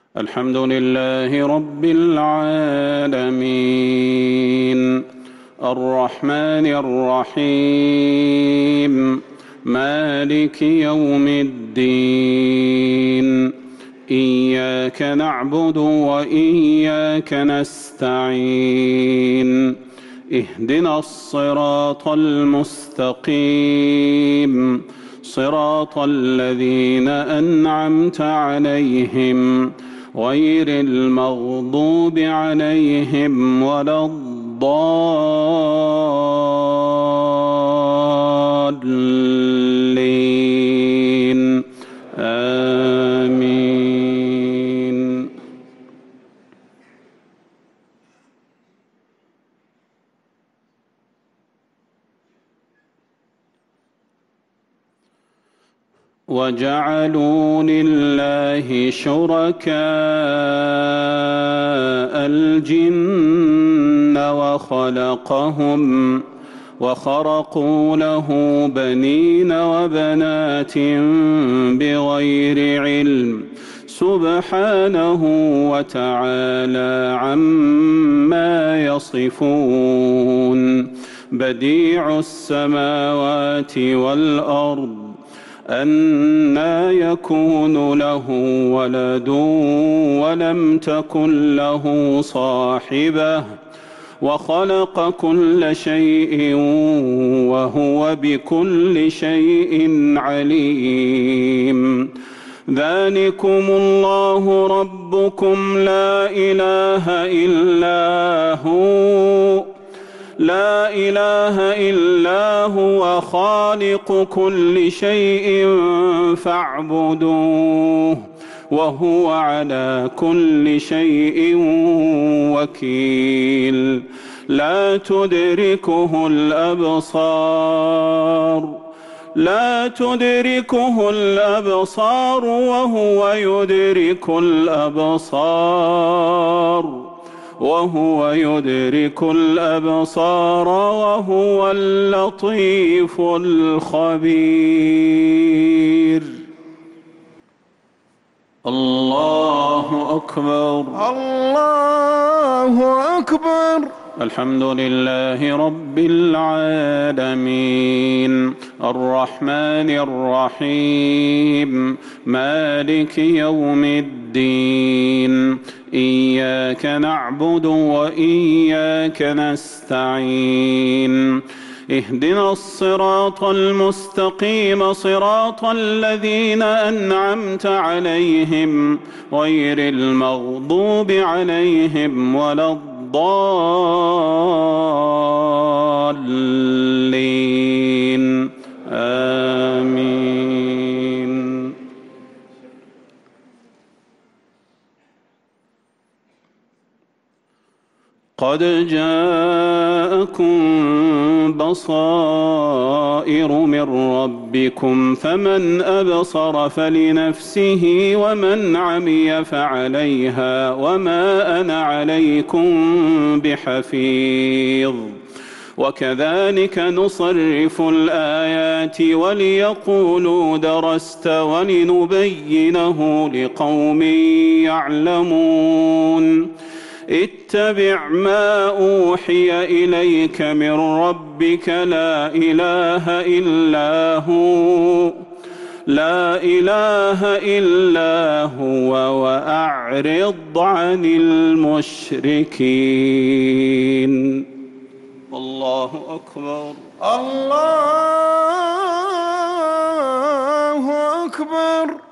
الحمد لله رب العالمين الرحمن الرحيم مالك يوم الدين إياك نعبد وإياك نستعين اهدنا الصراط المستقيم صراط الذين أنعمت عليهم غير المغضوب عليهم ولا الضالين آمين. وجعلوا لله شركاء الجن وخرقوا له بنين وبنات بغير علم سبحانه وتعالى عما يصفون. بديع السماوات والأرض أنى يكون له ولد ولم تكن له صاحبة وخلق كل شيء وهو بكل شيء عليم. ذلكم الله ربكم لا إله إلا هو خالق كل شيء فاعبدوه وهو على كل شيء وكيل. لا تدركه الأبصار وهو يدرك الأبصار وهو اللطيف الخبير. الله أكبر. الله أكبر. الحمد لله رب العالمين الرحمن الرحيم مالك يوم الدين إياك نعبد وإياك نستعين اهدنا الصراط المستقيم صراط الذين أنعمت عليهم غير المغضوب عليهم ولا الضالين آمين. قد جاءكم بصائر من ربكم فمن أبصر فلنفسه ومن عمي فعليها وما أنا عليكم بحفيظ. وكذلك نصرف الآيات وليقولوا درست ولنبينه لقوم يعلمون. اتبع ما أوحي إليك من ربك لا إله إلا هو وأعرض عن المشركين. الله أكبر. الله أكبر.